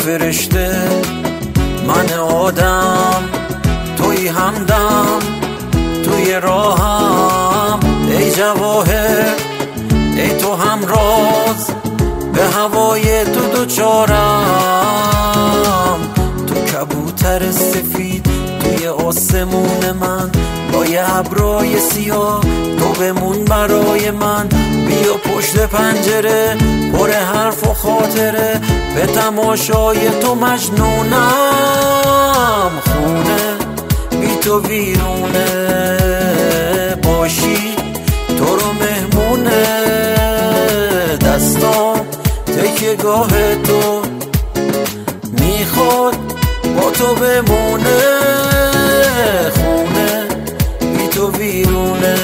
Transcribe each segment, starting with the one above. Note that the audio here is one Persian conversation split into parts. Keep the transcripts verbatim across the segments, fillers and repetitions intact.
فرشته من آدم، توی همدم توی راهم، ای جواهر ای تو همراز، به هوای تو دوچارم. تو کبوتر سفید توی آسمون من، لای ابرای سیاه تو بمون برای من. بیا پشت پنجره پر حرف و خاطره، به تماشای تو مجنونم. خونه بی تو ویرونه، باشی تو رو مهمونه. دستام تکیه گاه تو، میخواد با تو بمونه. خونه بی تو ویرونه،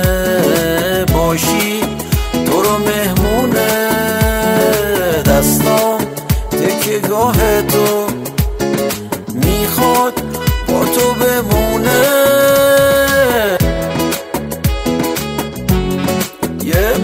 باشی تو رو مهمونه. دستام تکیه گاه تو، میخواد با تو بمونه. yeah.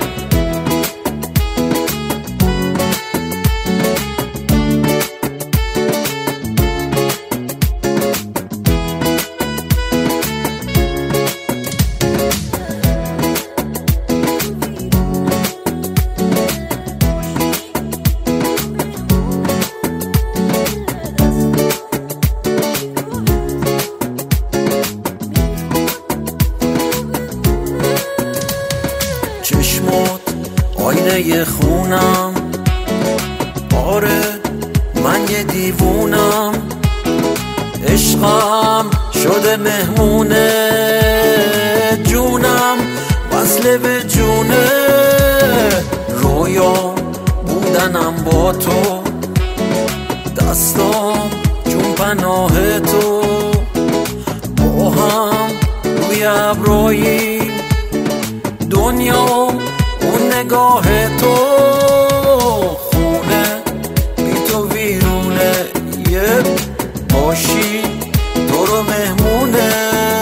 چشمات آینه خونم، آره من یه دیوونم. عشقم شده مهمونه، جونم وصله به جونه. رویا بودنم با تو، دستام جون پناه تو. با هم روی ابرایی، دنیا اون نگاه تو. خونه بی تو ویرونه، یه باشی تو رو مهمونه.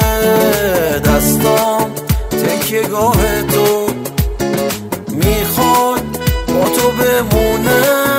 دستام تکیه گاه تو، میخواد با تو بمونه.